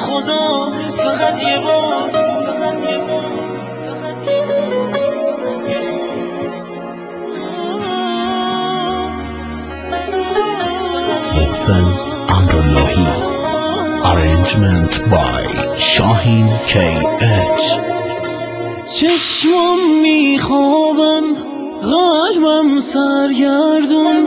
خدا فقط یه بار، فقط یه بار، فقط یه بار. محسن امراللهی. Arrangement by Shahin KH. چشمم میخوابن قلبم سرگردون،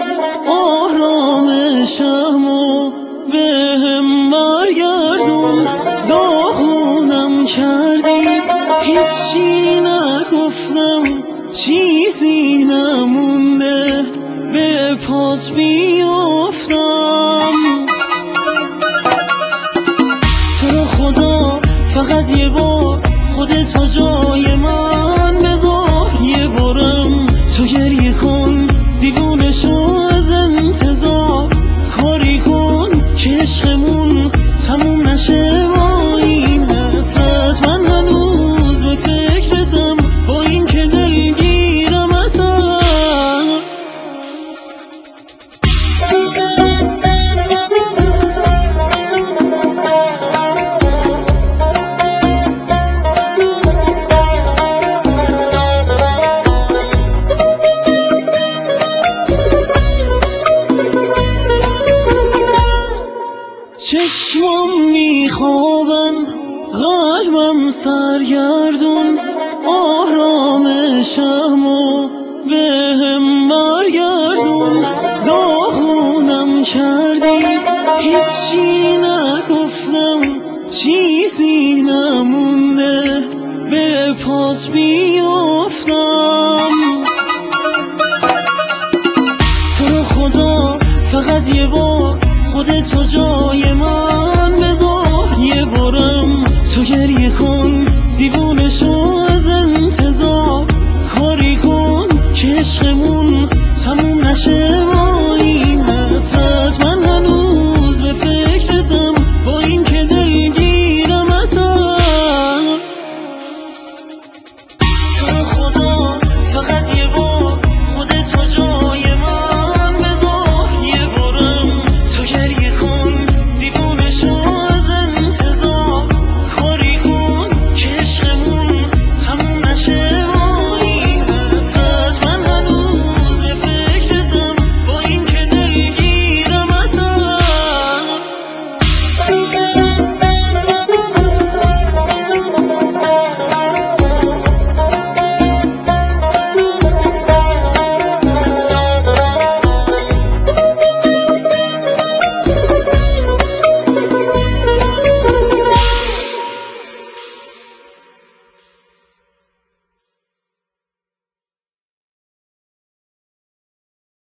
آرامشم و بهم برگردون. داغونم کردی هیچی نگفتم، چیزی نمونده به پاس بیافتم. تو رو خدا فقط یه بار خودتو جای من بذار، یه بارم تو گریه کن دیوونه شو از انتظار. کاری کن که عشقمون تموم نشه با این حسرت. من هنوز به فکرتم با این که دلگیرم ازت. چشمم میخوابن قلبم سرگردون، آرامشم و بهم برگردون. داغونم کردی هیچی نگفتم، چیزی نمونده به پاس بیافتم. تو رو خدا فقط یه بار خودتو جای من بذار، یه بارم تو گریه کن دیوونه شو از انتظار. کاری کن که عشقمون